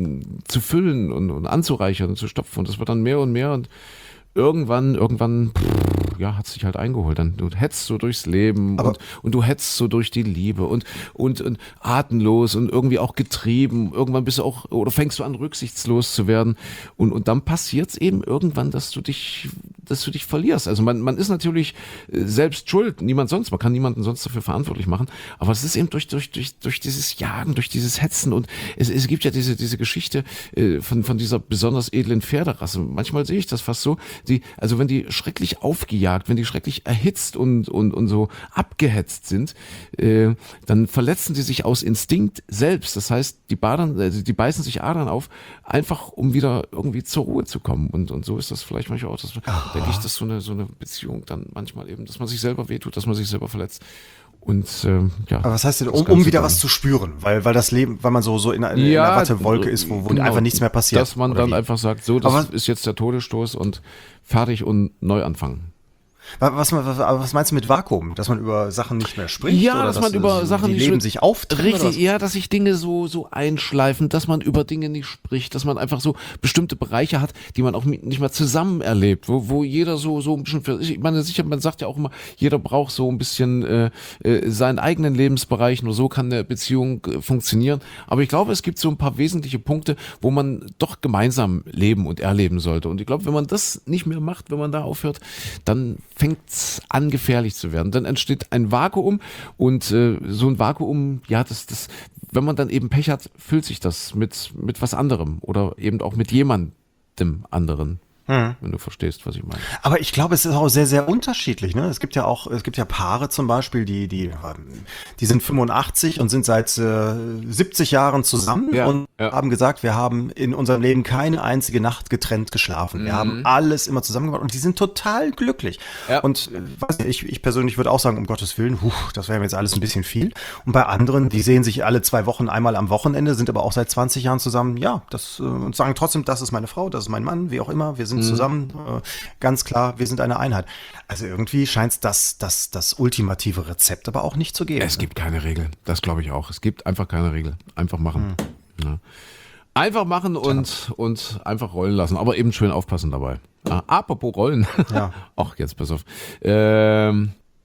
zu füllen und, und anzureichern und zu stopfen und das wird dann mehr und mehr und irgendwann, irgendwann, pff, ja, hat sich halt eingeholt. Dann du hetzt so durchs Leben Aber- und, und du hetzt so durch die Liebe und, und, und atemlos und irgendwie auch getrieben. Irgendwann bist du auch, oder fängst du an, rücksichtslos zu werden. Und, und dann passiert es eben irgendwann, dass du dich, dass du dich verlierst. Also man, man ist natürlich äh, selbst schuld, niemand sonst, man kann niemanden sonst dafür verantwortlich machen. Aber es ist eben durch, durch, durch, durch dieses Jagen, durch dieses Hetzen und es, es gibt ja diese, diese Geschichte äh, von, von dieser besonders edlen Pferderasse. Manchmal sehe ich das fast so, die, also wenn die schrecklich aufgejagt, wenn die schrecklich erhitzt und, und, und so abgehetzt sind, äh, dann verletzen die sich aus Instinkt selbst. Das heißt, die, badern, äh, die beißen sich Adern auf, einfach um wieder irgendwie zur Ruhe zu kommen. Und, und so ist das vielleicht manchmal auch, dass, denke ich, dass so eine, so eine Beziehung dann manchmal eben, dass man sich selber wehtut, dass man sich selber verletzt. Und ähm, ja. Aber was heißt denn, das um, Ganze um wieder dann- was zu spüren? Weil, weil das Leben, weil man so, so in, in Ja, einer Wattewolke ist, wo, wo genau, einfach nichts mehr passiert. Dass man oder dann wie? einfach sagt, so, das Aber- ist jetzt der Todesstoß und fertig und neu anfangen. Was, was, was, was meinst du mit Vakuum? Dass man über Sachen nicht mehr spricht? Ja, oder dass man über die Sachen nicht Leben spricht. sich auftrennen? oder was? Richtig, ja, dass sich Dinge so, so einschleifen, dass man über Dinge nicht spricht, dass man einfach so bestimmte Bereiche hat, die man auch mi- nicht mehr zusammen erlebt, wo, wo jeder so, so ein bisschen für sich, ich meine, sicher, man sagt ja auch immer, jeder braucht so ein bisschen äh, äh, seinen eigenen Lebensbereich, nur so kann eine Beziehung äh, funktionieren. Aber ich glaube, es gibt so ein paar wesentliche Punkte, wo man doch gemeinsam leben und erleben sollte. Und ich glaube, wenn man das nicht mehr macht, wenn man da aufhört, dann fängt's an, gefährlich zu werden. Dann entsteht ein Vakuum und äh, so ein Vakuum, ja, das, das, wenn man dann eben Pech hat, füllt sich das mit, mit was anderem oder eben auch mit jemandem anderen. Wenn du verstehst, was ich meine. Aber ich glaube, es ist auch sehr, sehr unterschiedlich. Ne? Es gibt ja auch, es gibt ja Paare zum Beispiel, die, die, ähm, die sind fünfundachtzig und sind seit äh, siebzig Jahren zusammen Ja, und ja. haben gesagt, wir haben in unserem Leben keine einzige Nacht getrennt geschlafen. Wir haben alles immer zusammen gemacht und die sind total glücklich. Ja. Und äh, weiß nicht, ich, ich persönlich würde auch sagen, um Gottes Willen, huh, das wäre mir jetzt alles ein bisschen viel. Und bei anderen, die sehen sich alle zwei Wochen einmal am Wochenende, sind aber auch seit zwanzig Jahren zusammen, ja, das äh, und sagen trotzdem, das ist meine Frau, das ist mein Mann, wie auch immer, wir sind zusammen, äh, ganz klar, wir sind eine Einheit. Also irgendwie scheint es das, das, das ultimative Rezept aber auch nicht zu geben. Es gibt keine Regel. Das glaube ich auch. Es gibt einfach keine Regel. Einfach machen. Ja. Einfach machen und, und einfach rollen lassen. Aber eben schön aufpassen dabei. Ah, apropos rollen. Ja. Ach, jetzt pass auf. Ähm,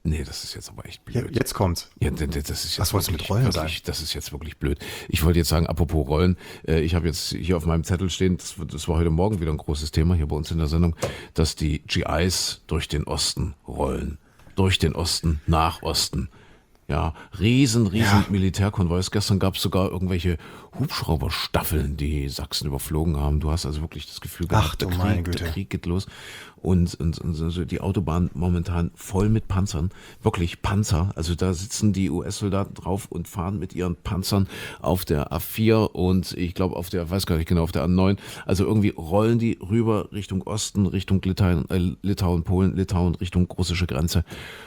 Nee, das ist jetzt aber echt Ja, blöd. jetzt kommt's. Ja, d- d- das ist jetzt Was wolltest du mit wirklich- Rollen wirklich, Das ist jetzt wirklich blöd. Ich wollte jetzt sagen, apropos Rollen, äh, ich habe jetzt hier auf meinem Zettel stehen, das, das war heute Morgen wieder ein großes Thema hier bei uns in der Sendung, dass die G Is durch den Osten rollen. Durch den Osten, nach Osten. Ja, riesen, riesen Ja. Militärkonvois. Gestern gab es sogar irgendwelche Hubschrauberstaffeln, die Sachsen überflogen haben. Du hast also wirklich das Gefühl gehabt, Ach, der, du meine Krieg, der Güte. Krieg geht los. Und, und, und so die Autobahn momentan voll mit Panzern. Wirklich Panzer. Also da sitzen die U S-Soldaten drauf und fahren mit ihren Panzern auf der A vier und ich glaube auf der, weiß gar nicht genau, auf der A neun. Also irgendwie rollen die rüber Richtung Osten, Richtung Litauen, äh, Litauen, Polen, Litauen, Richtung russische Grenze.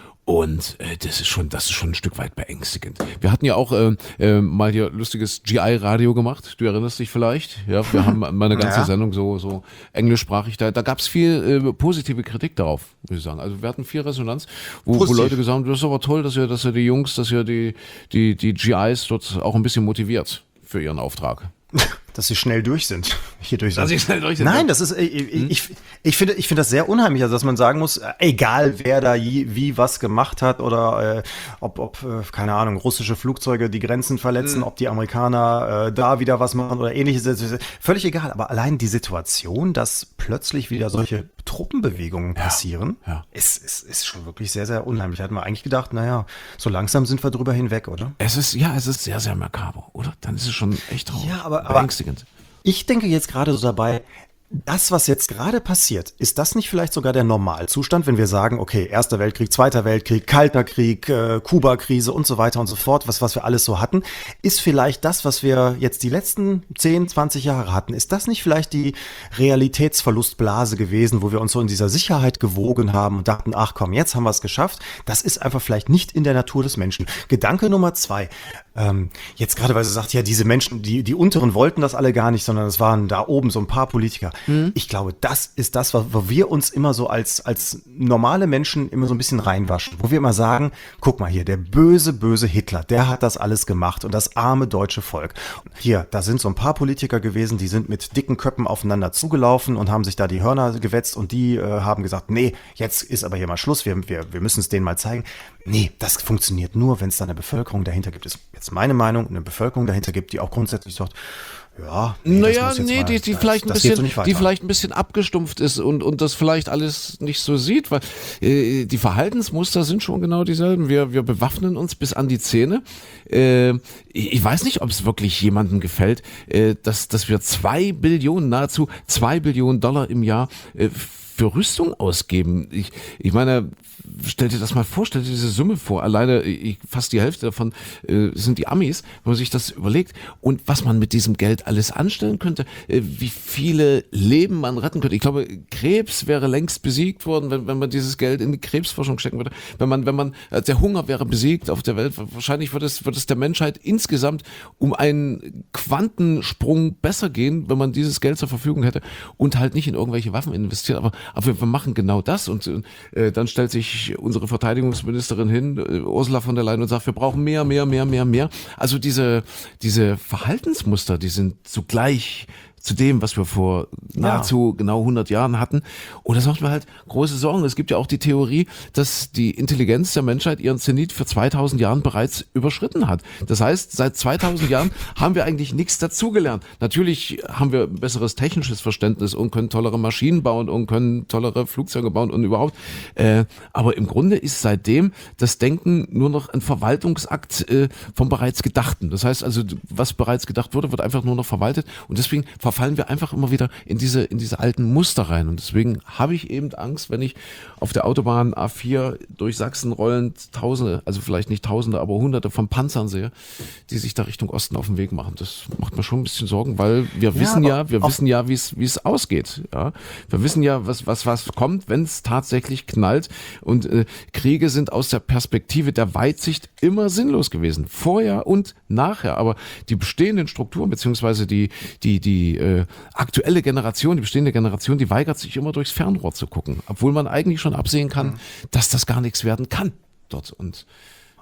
Und äh, das ist schon, das ist schon ein Stück weit beängstigend. Wir hatten ja auch äh, äh, mal hier lustiges G I-Radio gemacht. Du erinnerst dich vielleicht? Ja, wir haben mal eine ganze Ja. Sendung so so englischsprachig. Da, da gab es viel äh, positive Kritik darauf, muss ich sagen. Also wir hatten viel Resonanz, wo, wo Positiv. Leute gesagt haben, das ist aber toll, dass ihr, dass ihr die Jungs, dass ihr die die die G Is dort auch ein bisschen motiviert für ihren Auftrag. Dass sie schnell durch sind. Hier durch sind. Dass sie schnell durch sind, Nein, ja. das ist, ich, ich, ich finde, ich finde das sehr unheimlich, also dass man sagen muss, äh, egal wer da je, wie was gemacht hat oder äh, ob, ob äh, keine Ahnung, russische Flugzeuge die Grenzen verletzen, ob die Amerikaner äh, da wieder was machen oder ähnliches, das ist völlig egal. Aber allein die Situation, dass plötzlich wieder solche Truppenbewegungen passieren, ja. Ist, ist, ist schon wirklich sehr, sehr unheimlich. Da hat man eigentlich gedacht, naja, so langsam sind wir drüber hinweg, oder? Es ist ja, es ist sehr sehr makaber, oder? Dann ist es schon echt traurig. Ja, aber- aber- beängstigend. Ich denke jetzt gerade so dabei, das, was jetzt gerade passiert, ist das nicht vielleicht sogar der Normalzustand, wenn wir sagen, okay, Erster Weltkrieg, Zweiter Weltkrieg, Kalter Krieg, äh, Kuba-Krise und so weiter und so fort, was, was wir alles so hatten, ist vielleicht das, was wir jetzt die letzten zehn, zwanzig Jahre hatten, ist das nicht vielleicht die Realitätsverlustblase gewesen, wo wir uns so in dieser Sicherheit gewogen haben und dachten, ach komm, jetzt haben wir es geschafft. Das ist einfach vielleicht nicht in der Natur des Menschen. Gedanke Nummer zwei, ähm, jetzt gerade, weil sie sagt, ja, diese Menschen, die, die Unteren wollten das alle gar nicht, sondern es waren da oben so ein paar Politiker. Ich glaube, das ist das, wo wo wir uns immer so als, als normale Menschen immer so ein bisschen reinwaschen, wo wir immer sagen, guck mal hier, der böse, böse Hitler, der hat das alles gemacht und das arme deutsche Volk. Hier, da sind so ein paar Politiker gewesen, die sind mit dicken Köppen aufeinander zugelaufen und haben sich da die Hörner gewetzt und die äh, haben gesagt, nee, jetzt ist aber hier mal Schluss, wir, wir, wir müssen es denen mal zeigen. Nee, das funktioniert nur, wenn es da eine Bevölkerung dahinter gibt. Das ist jetzt meine Meinung, eine Bevölkerung dahinter gibt, die auch grundsätzlich sagt, ja, nee, das Naja, muss jetzt nee, mal- die, die das- vielleicht ein das geht so bisschen, nicht weiter. die vielleicht ein bisschen abgestumpft ist und, und das vielleicht alles nicht so sieht, weil äh, die Verhaltensmuster sind schon genau dieselben. Wir, wir bewaffnen uns bis an die Zähne. Äh, ich ich weiß nicht, ob es wirklich jemandem gefällt, äh, dass, dass wir zwei Billionen, nahezu zwei Billionen Dollar im Jahr äh, für Rüstung ausgeben. Ich, ich meine, stell dir das mal vor, stell dir diese Summe vor. Alleine, ich, fast die Hälfte davon äh, sind die Amis, wenn man sich das überlegt. Und was man mit diesem Geld alles anstellen könnte, äh, wie viele Leben man retten könnte. Ich glaube, Krebs wäre längst besiegt worden, wenn, wenn man dieses Geld in die Krebsforschung stecken würde. Wenn man, wenn man, äh, der Hunger wäre besiegt auf der Welt. Wahrscheinlich würde es, würde es der Menschheit insgesamt um einen Quantensprung besser gehen, wenn man dieses Geld zur Verfügung hätte und halt nicht in irgendwelche Waffen investiert. Aber, aber wir, wir machen genau das. Und äh, dann stellt sich unsere Verteidigungsministerin hin, äh, Ursula von der Leyen, und sagt, wir brauchen mehr, mehr, mehr, mehr, mehr. Also diese, diese Verhaltensmuster, die sind zugleich zu dem, was wir vor nahezu genau hundert Jahren hatten. Und das macht mir halt große Sorgen. Es gibt ja auch die Theorie, dass die Intelligenz der Menschheit ihren Zenit für zweitausend Jahren bereits überschritten hat. Das heißt, seit zweitausend Jahren haben wir eigentlich nichts dazugelernt. Natürlich haben wir ein besseres technisches Verständnis und können tollere Maschinen bauen und können tollere Flugzeuge bauen und überhaupt. Äh, aber im Grunde ist seitdem das Denken nur noch ein Verwaltungsakt äh, vom bereits Gedachten. Das heißt also, was bereits gedacht wurde, wird einfach nur noch verwaltet. Und deswegen verfallen wir einfach immer wieder in diese, in diese alten Muster rein. Und deswegen habe ich eben Angst, wenn ich auf der Autobahn A vier durch Sachsen rollend Tausende, also vielleicht nicht Tausende, aber Hunderte von Panzern sehe, die sich da Richtung Osten auf den Weg machen. Das macht mir schon ein bisschen Sorgen, weil wir Ja, wissen aber ja, wir auf- wissen ja, wie es, wie es ausgeht. Ja, wir wissen ja, was, was, was kommt, wenn es tatsächlich knallt. Und äh, Kriege sind aus der Perspektive der Weitsicht immer sinnlos gewesen. Vorher und nachher. Aber die bestehenden Strukturen, beziehungsweise die, die, die äh, aktuelle Generation, die bestehende Generation, die weigert sich immer durchs Fernrohr zu gucken. Obwohl man eigentlich schon absehen kann, dass das gar nichts werden kann dort. Und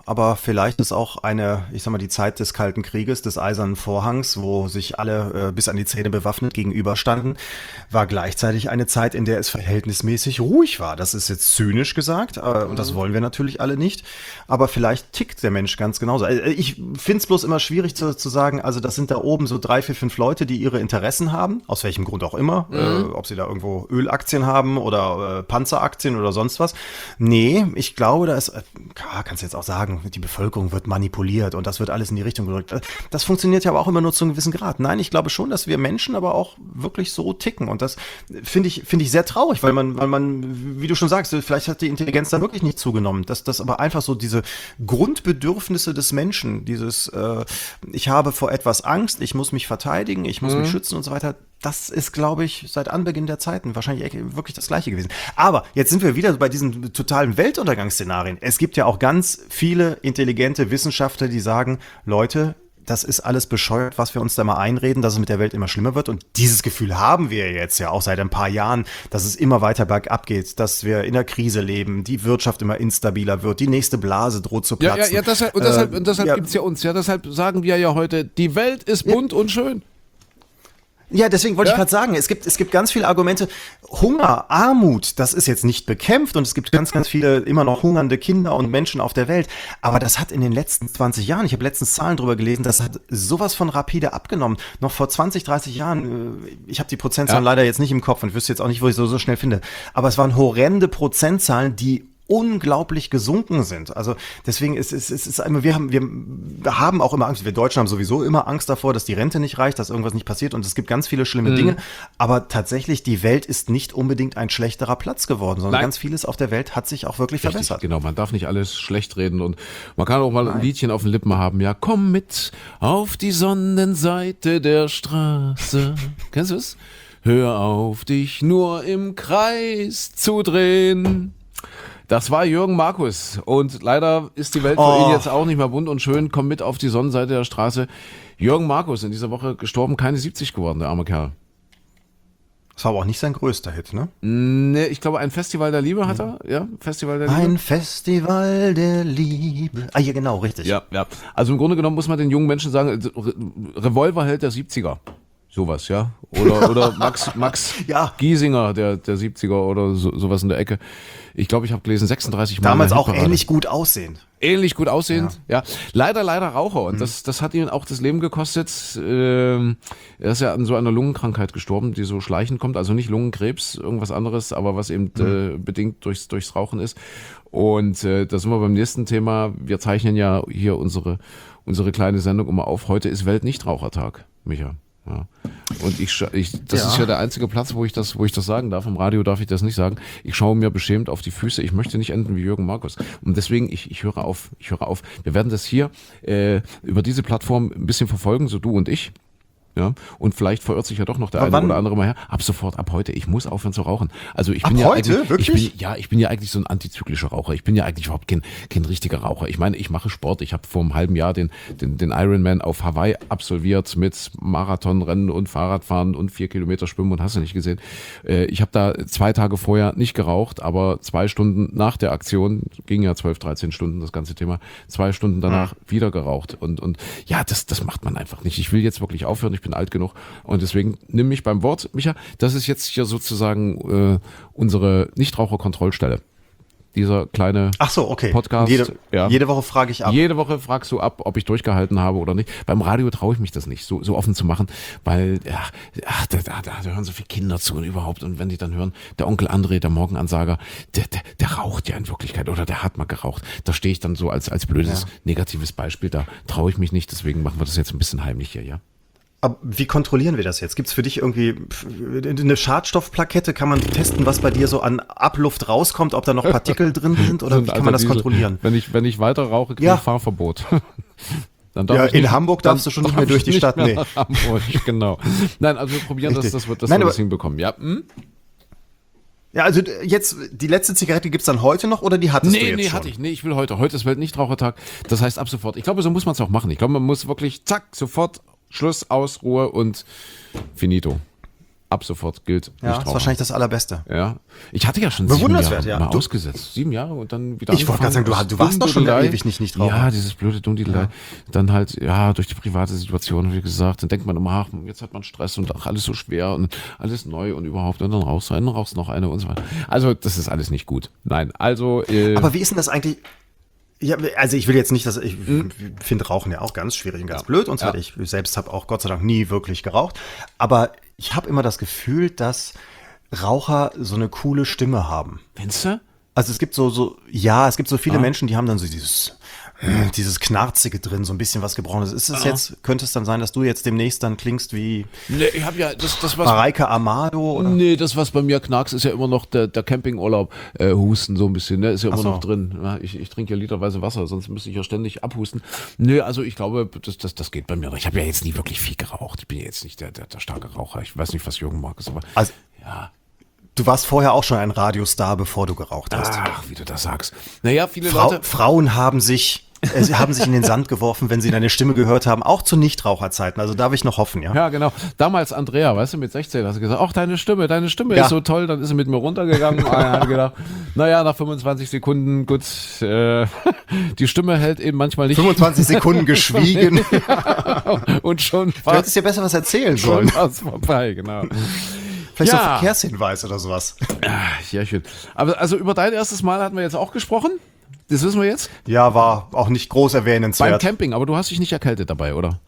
aber vielleicht ist auch eine, ich sag mal, die Zeit des Kalten Krieges, des Eisernen Vorhangs, wo sich alle äh, bis an die Zähne bewaffnet gegenüberstanden, war gleichzeitig eine Zeit, in der es verhältnismäßig ruhig war. Das ist jetzt zynisch gesagt, äh, und das wollen wir natürlich alle nicht, aber vielleicht tickt der Mensch ganz genauso. Äh, ich finde es bloß immer schwierig zu, zu sagen, also das sind da oben so drei, vier, fünf Leute, die ihre Interessen haben, aus welchem Grund auch immer, mhm. äh, ob sie da irgendwo Ölaktien haben oder äh, Panzeraktien oder sonst was. Nee, ich glaube, da ist, äh, kannst du jetzt auch sagen, die Bevölkerung wird manipuliert und das wird alles in die Richtung gerückt. Das funktioniert ja aber auch immer nur zu einem gewissen Grad. Nein, ich glaube schon, dass wir Menschen aber auch wirklich so ticken und das finde ich, finde ich sehr traurig, weil man, weil man, wie du schon sagst, vielleicht hat die Intelligenz da wirklich nicht zugenommen, dass das aber einfach so diese Grundbedürfnisse des Menschen, dieses, äh, ich habe vor etwas Angst, ich muss mich verteidigen, ich muss mhm. mich schützen und so weiter, das ist, glaube ich, seit Anbeginn der Zeiten wahrscheinlich wirklich das Gleiche gewesen. Aber jetzt sind wir wieder bei diesen totalen Weltuntergangsszenarien. Es gibt ja auch ganz viele intelligente Wissenschaftler, die sagen, Leute, das ist alles bescheuert, was wir uns da mal einreden, dass es mit der Welt immer schlimmer wird. Und dieses Gefühl haben wir jetzt ja auch seit ein paar Jahren, dass es immer weiter bergab geht, dass wir in der Krise leben, die Wirtschaft immer instabiler wird, die nächste Blase droht zu platzen. Ja, ja, ja deshalb, und deshalb, äh, und deshalb ja. gibt es ja uns, ja, deshalb sagen wir ja heute, die Welt ist bunt ja. und schön. Ja, deswegen wollte ja? ich gerade sagen, es gibt, es gibt ganz viele Argumente. Hunger, Armut, das ist jetzt nicht bekämpft und es gibt ganz, ganz viele immer noch hungernde Kinder und Menschen auf der Welt. Aber das hat in den letzten zwanzig Jahren, ich habe letztens Zahlen drüber gelesen, das hat sowas von rapide abgenommen. Noch vor zwanzig, dreißig Jahren, ich habe die Prozentzahlen ja. leider jetzt nicht im Kopf und wüsste jetzt auch nicht, wo ich so, so schnell finde. Aber es waren horrende Prozentzahlen, die unglaublich gesunken sind. Also deswegen ist es ist, ist, ist wir haben wir haben auch immer Angst. Wir Deutschen haben sowieso immer Angst davor, dass die Rente nicht reicht, dass irgendwas nicht passiert und es gibt ganz viele schlimme mhm. Dinge. Aber tatsächlich, die Welt ist nicht unbedingt ein schlechterer Platz geworden, sondern Nein. ganz vieles auf der Welt hat sich auch wirklich Richtig, verbessert. Genau, man darf nicht alles schlecht reden und man kann auch mal Nein. ein Liedchen auf den Lippen haben. Ja, komm mit auf die Sonnenseite der Straße. Kennst du es? Hör auf, dich nur im Kreis zu drehen. Das war Jürgen Markus und leider ist die Welt für oh. ihn jetzt auch nicht mehr bunt und schön. Komm mit auf die Sonnenseite der Straße. Jürgen Markus in dieser Woche gestorben, keine siebzig geworden, der arme Kerl. Das war aber auch nicht sein größter Hit, ne? Nee, ich glaube, ein Festival der Liebe hat er. Ja, Festival der Liebe. Ein Festival der Liebe. Ah, ja, genau, richtig. Ja, ja. Also im Grunde genommen muss man den jungen Menschen sagen, Re- Revolverheld der siebziger. Sowas, ja. Oder, oder Max, Max ja. Giesinger der, der siebziger oder so, sowas in der Ecke. Ich glaube, ich habe gelesen, sechsunddreißig Mal. Damals auch ähnlich gut aussehend. Ähnlich gut aussehend, ja. ja. Leider, leider Raucher. Und mhm. das, das hat ihn auch das Leben gekostet. Ähm, er ist ja an so einer Lungenkrankheit gestorben, die so schleichend kommt. Also nicht Lungenkrebs, irgendwas anderes, aber was eben mhm. äh, bedingt durchs, durchs Rauchen ist. Und äh, da sind wir beim nächsten Thema. Wir zeichnen ja hier unsere, unsere kleine Sendung immer auf. Heute ist Weltnichtrauchertag, Micha. Ja. Und ich, ich das ja. ist ja der einzige Platz, wo ich das, wo ich das sagen darf. Im Radio darf ich das nicht sagen. Ich schaue mir beschämt auf die Füße. Ich möchte nicht enden wie Jürgen Markus. Und deswegen, ich, ich höre auf. Ich höre auf. Wir werden das hier äh, über diese Plattform ein bisschen verfolgen, so du und ich. Ja, und vielleicht verirrt sich ja doch noch der Aber eine wann? oder andere mal her. Ab sofort, ab heute. Ich muss aufhören zu rauchen. Also ich ab bin ja heute? eigentlich, Wirklich? Ich bin, ja, ich bin ja eigentlich so ein antizyklischer Raucher. Ich bin ja eigentlich überhaupt kein, kein richtiger Raucher. Ich meine, ich mache Sport. Ich habe vor einem halben Jahr den, den, den Ironman auf Hawaii absolviert mit Marathonrennen und Fahrradfahren und vier Kilometer Schwimmen und hast du nicht gesehen. Ich habe da zwei Tage vorher nicht geraucht, aber zwei Stunden nach der Aktion, ging ja zwölf, dreizehn Stunden das ganze Thema, zwei Stunden danach mhm. wieder geraucht. Und, und ja, das, das macht man einfach nicht. Ich will jetzt wirklich aufhören. Ich bin alt genug. Und deswegen nimm mich beim Wort, Micha. Das ist jetzt hier sozusagen äh, unsere Nichtraucherkontrollstelle. Dieser kleine Ach so, okay. Podcast. Jede, ja. jede Woche frage ich ab. Jede Woche fragst du ab, ob ich durchgehalten habe oder nicht. Beim Radio traue ich mich das nicht, so, so offen zu machen, weil ja, ach, da, da, da hören so viele Kinder zu und überhaupt. Und wenn die dann hören, der Onkel André, der Morgenansager, der, der, der raucht ja in Wirklichkeit oder der hat mal geraucht. Da stehe ich dann so als, als blödes, ja. negatives Beispiel. Da traue ich mich nicht, deswegen machen wir das jetzt ein bisschen heimlich hier, ja. Aber wie kontrollieren wir das jetzt? Gibt es für dich irgendwie eine Schadstoffplakette? Kann man testen, was bei dir so an Abluft rauskommt, ob da noch Partikel drin sind oder wie kann man das Diesel. kontrollieren? Wenn ich, wenn ich weiter rauche, kriege ich ja. Fahrverbot. Dann darf ja, ich in nicht, Hamburg darfst du schon nicht mehr durch die nicht Stadt. Mehr Nee. nach Hamburg, genau. Nein, also wir probieren das, das wird das, Nein, wir das hinbekommen. Ja, hm? Ja, also jetzt, die letzte Zigarette gibt's dann heute noch oder die hattest nee, du jetzt nee, schon? Nee, hatte ich. Nee, ich will heute. Heute ist Weltnichtrauchertag. Das heißt ab sofort. Ich glaube, so muss man es auch machen. Ich glaube, man muss wirklich, zack, sofort, Schluss, aus, Ruhe und finito. ab sofort gilt. Ja, nicht ist rauchen. wahrscheinlich das Allerbeste. Ja, ich hatte ja schon sieben Bewundernswert, Jahre ja. mal Du- ausgesetzt. Sieben Jahre und dann wieder Ich wollte gerade sagen, du, angefangen. du warst doch schon Dummdudelei. ewig nicht Nichtraucher. Ja, dieses blöde Dummdudelei. Ja. Dann halt, ja, durch die private Situation, wie gesagt, dann denkt man immer, ach, jetzt hat man Stress und ach, alles so schwer und alles neu und überhaupt und dann rauchst du einen, dann rauchst du noch eine und so weiter. Also, das ist alles nicht gut. Nein, also... Äh, Aber wie ist denn das eigentlich? Ja, also ich will jetzt nicht, dass ich finde Rauchen ja auch ganz schwierig und ganz Ja. blöd und so Ja. weiter. Ich selbst habe auch Gott sei Dank nie wirklich geraucht. Aber ich habe immer das Gefühl, dass Raucher so eine coole Stimme haben. Findest du? Also es gibt so, so, ja, es gibt so viele Ah. Menschen, die haben dann so dieses, äh, dieses Knarzige drin, so ein bisschen was Gebrochenes. Ist es jetzt, könnte es dann sein, dass du jetzt demnächst dann klingst wie Nee, ich habe ja, das, das was... Mareike Amado? Oder? Nee, das, was bei mir knackst, ist ja immer noch der, der Campingurlaub, äh, Husten so ein bisschen, ne? Ist ja immer Ach so. noch drin. Ja, ich, ich trinke ja literweise Wasser, sonst müsste ich ja ständig abhusten. Nee, also ich glaube, das, das, das geht bei mir noch. Ich habe ja jetzt nie wirklich viel geraucht. Ich bin ja jetzt nicht der, der, der starke Raucher. Ich weiß nicht, was Jürgen mag, ist, aber Also, ja. du warst vorher auch schon ein Radiostar, bevor du geraucht hast. Ach, wie du das sagst. Naja, viele Frau, Leute... Frauen haben sich, äh, sie haben sich in den Sand geworfen, wenn sie deine Stimme gehört haben, auch zu Nichtraucherzeiten. Also darf ich noch hoffen, ja? Ja, genau. Damals Andrea, weißt du, mit sechzehn hast du gesagt, ach, deine Stimme, deine Stimme Ja. ist so toll. Dann ist sie mit mir runtergegangen und hat gedacht, naja, nach fünfundzwanzig Sekunden, gut, äh, die Stimme hält eben manchmal nicht. fünfundzwanzig Sekunden geschwiegen. Und schon Du war hättest dir besser was erzählen sollen. schon war's vorbei, genau. Vielleicht so ein Ja. Verkehrshinweis oder sowas. Ja, schön. Aber also über dein erstes Mal hatten wir jetzt auch gesprochen. Das wissen wir jetzt. Ja, war auch nicht groß Beim erwähnenswert. Camping, aber du hast dich nicht erkältet dabei, oder?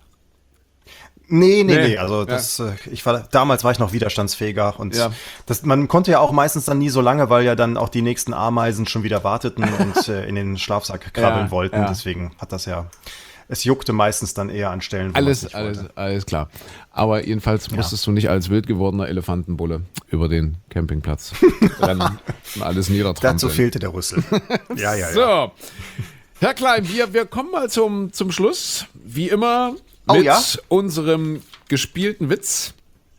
Nee, nee, Nee. nee. Also das, äh, ich war damals war ich noch widerstandsfähiger und Ja. das, man konnte ja auch meistens dann nie so lange, weil ja dann auch die nächsten Ameisen schon wieder warteten und äh, in den Schlafsack krabbeln Ja, wollten. ja. Deswegen hat das ja, es juckte meistens dann eher an Stellen, wo man's Alles, nicht alles, wollte. alles klar. Aber jedenfalls musstest du nicht als wild gewordener Elefantenbulle über den Campingplatz rennen und alles niedertrampeln. Dazu fehlte der Rüssel. ja, ja, ja. So, Herr Klein, wir, wir kommen mal zum, zum Schluss. Wie immer Oh, mit ja? unserem gespielten Witz.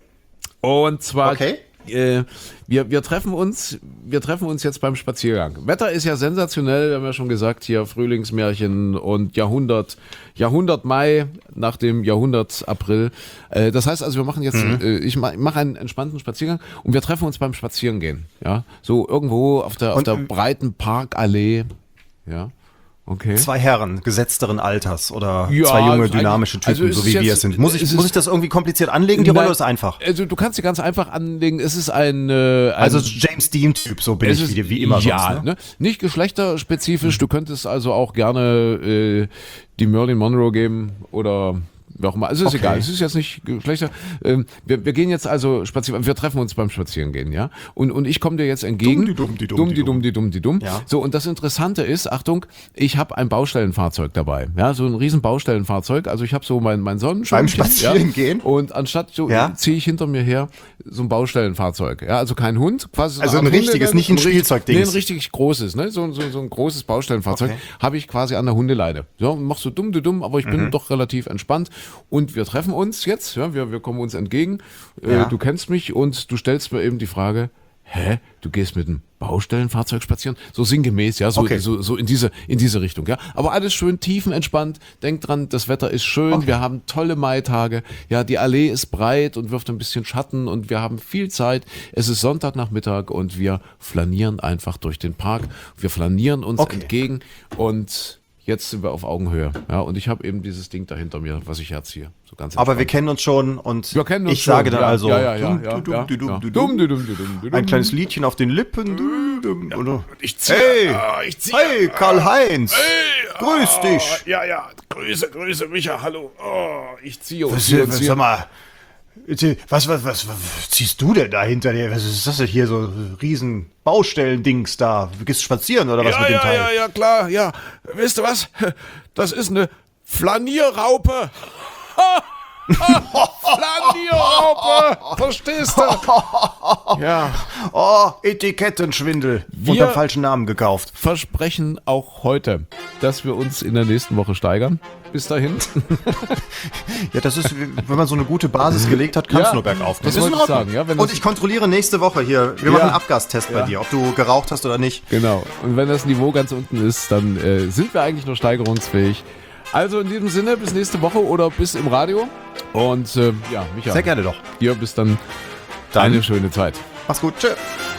Und zwar, Okay. äh, wir, wir, treffen uns, wir treffen uns jetzt beim Spaziergang. Wetter ist ja sensationell, wir haben ja schon gesagt, hier Frühlingsmärchen und Jahrhundert, Jahrhundert Mai nach dem Jahrhundert April. Äh, das heißt also, wir machen jetzt, äh, ich mache mach einen entspannten Spaziergang und wir treffen uns beim Spazierengehen. Ja, so irgendwo auf der, auf Und, der ähm, breiten Parkallee. Ja. Okay. Zwei Herren gesetzteren Alters oder Ja, zwei junge, also dynamische eigentlich- Typen, also so es wie ist wir jetzt- es sind. Muss ich, es muss ist- ich das irgendwie kompliziert anlegen? Die Rolle Nein, ist einfach. Also du kannst sie ganz einfach anlegen. Es ist ein, äh, ein Also James Dean-Typ, so bin es ich ist, wie, wie immer ja, sonst. Ne? ne? Nicht geschlechterspezifisch. Du könntest also auch gerne äh, die Marilyn Monroe geben oder wie auch immer. Also ist Okay. egal. Es ist jetzt nicht Geschlechter. Ähm, wir, wir gehen jetzt also spazieren. Wir treffen uns beim Spazierengehen, ja. Und, und ich komme dir jetzt entgegen. Dumm, die dumm, die dumm, dumm, die die dumm, die dumm, die dumm. Ja. So, und das Interessante ist, Achtung, ich habe ein Baustellenfahrzeug dabei. Ja, so ein riesen Baustellenfahrzeug. Also ich habe so mein, mein Sonnenschirm. Beim Spazierengehen? Ja, und anstatt so Ja. ziehe ich hinter mir her so ein Baustellenfahrzeug. Ja, also kein Hund, quasi so Also eine ein Art richtiges, Hunde- nicht ein richtig- Spielzeugdings. Nee, ein richtig großes, ne? So, so, so ein großes Baustellenfahrzeug Okay. habe ich quasi an der Hundeleine. Ja, mach so dumm, du dumm, aber ich Mhm. bin doch relativ entspannt. Und wir treffen uns jetzt, ja, wir, wir kommen uns entgegen. Äh, Ja. Du kennst mich und du stellst mir eben die Frage, hä, du gehst mit einem Baustellenfahrzeug spazieren? So sinngemäß, ja, so, Okay. so, so in diese, in diese Richtung, ja. Aber alles schön tiefenentspannt. Denk dran, das Wetter ist schön, Okay. wir haben tolle Maitage. Ja, die Allee ist breit und wirft ein bisschen Schatten und wir haben viel Zeit. Es ist Sonntagnachmittag und wir flanieren einfach durch den Park. Wir flanieren uns Okay. entgegen und jetzt sind wir auf Augenhöhe. Ja, und ich habe eben dieses Ding da hinter mir, was ich herziehe. So ganz Aber wir entspannt. kennen uns schon und Wir kennen uns ich sage schon, dann ja, also ja, ja, ja, dumm, ja, du, ja, dumm, du, dumm, ja. du, Dumm, dumm. du, dumm, du, dumm, du, dumm. Ein kleines Liedchen auf den Lippen. Du, dumm, oder? Ich ziehe. Hey, Ah, ich ziehe. hey, Karl-Heinz, grüß Ah, dich. Ja, ja, Grüße, Grüße, Micha, hallo. Oh, ich ziehe und Was, ziehe und was, ziehe. sag mal, was, was, was, was ziehst du denn da hinter dir? Was ist das denn hier, so riesen Baustellendings da? Du gehst spazieren oder was Ja, mit dem ja, Teil? ja, ja, klar, ja. Wisst ihr was? Das ist eine Flanierraupe. Flanierraupe, verstehst du? Ja, Oh, Etikettenschwindel. Wir- Unter falschen Namen gekauft. versprechen auch heute, dass wir uns in der nächsten Woche steigern. Bis dahin. Ja, das ist, wenn man so eine gute Basis gelegt hat, kann es Ja, nur bergauf gehen. das Ist wollte in ich Ordnung. sagen, ja, wenn Und das- ich kontrolliere nächste Woche hier. Wir Ja. machen einen Abgastest bei Ja. dir, ob du geraucht hast oder nicht. Genau. Und wenn das Niveau ganz unten ist, dann äh, sind wir eigentlich nur steigerungsfähig. Also in diesem Sinne, bis nächste Woche oder bis im Radio. Und äh, ja, Micha, Sehr gerne doch. dir bis dann Dann Eine schöne Zeit. mach's gut. Tschö.